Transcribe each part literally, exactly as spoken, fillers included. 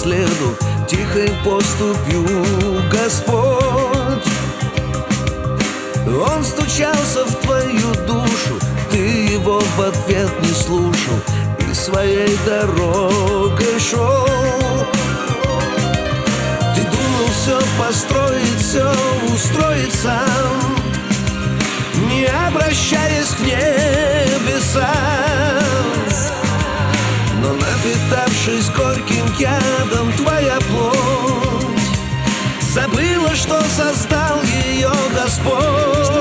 следу, тихой поступью Господь. Он стучался в твою душу, ты его в ответ не слушал и своей дорогой шел. Ты думал все построить, все устроить сам, не обращаясь к небесам. Но напитавшись горьким ядом, твоя плоть забыла, что создал ее Господь.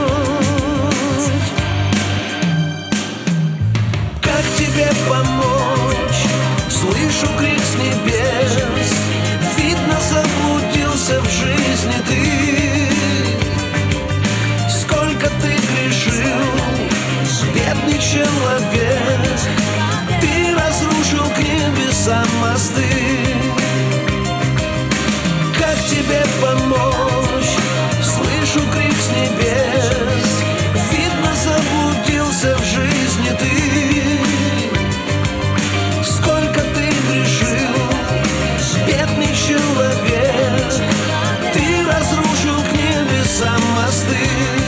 Как тебе помочь? Слышу крик с небес. Видно, заблудился в жизни ты. Сколько ты грешил, бедный человек, ты разрушил к небесам мосты. Как тебе помочь? Слышу крик с небес. Видно, заблудился в жизни ты. Сколько ты грешил, бедный человек, ты разрушил к небесам мосты.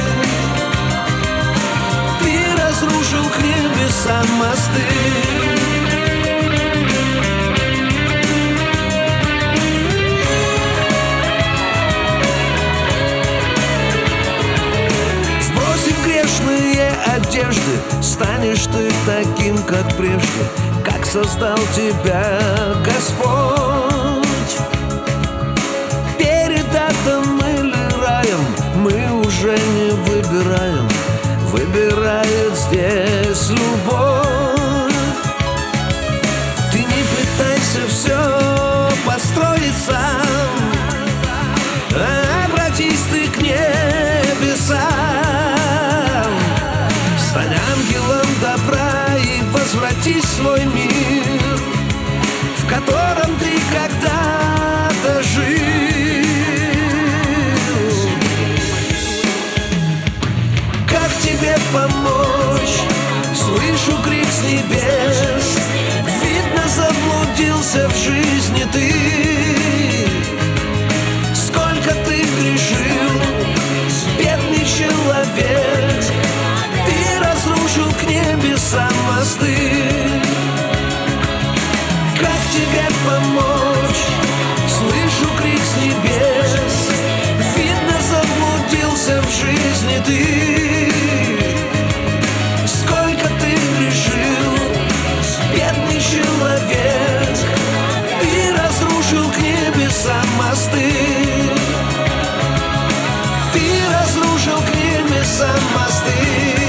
Ты разрушил к небесам мосты. Одежды, станешь ты таким, как прежде, как создал тебя Господь. Перед адом или раем мы уже не выбираем, выбирает здесь любовь. Ты не пытайся все построить сам, обратись ты к небесам. Стань ангелом добра и возвратись в свой мир, в котором ты когда-то жил. Как тебе помочь? Слышу крик с небес. Видно, заблудился в жизни ты. Сколько ты грешил, бедный человек, разрушил к небесам мосты. Как тебе помочь? Слышу крик с небес. Видно, заблудился в жизни ты. Сколько ты грешил, бедный человек, ты разрушил к небесам мосты. Ты разрушил к небесам мосты.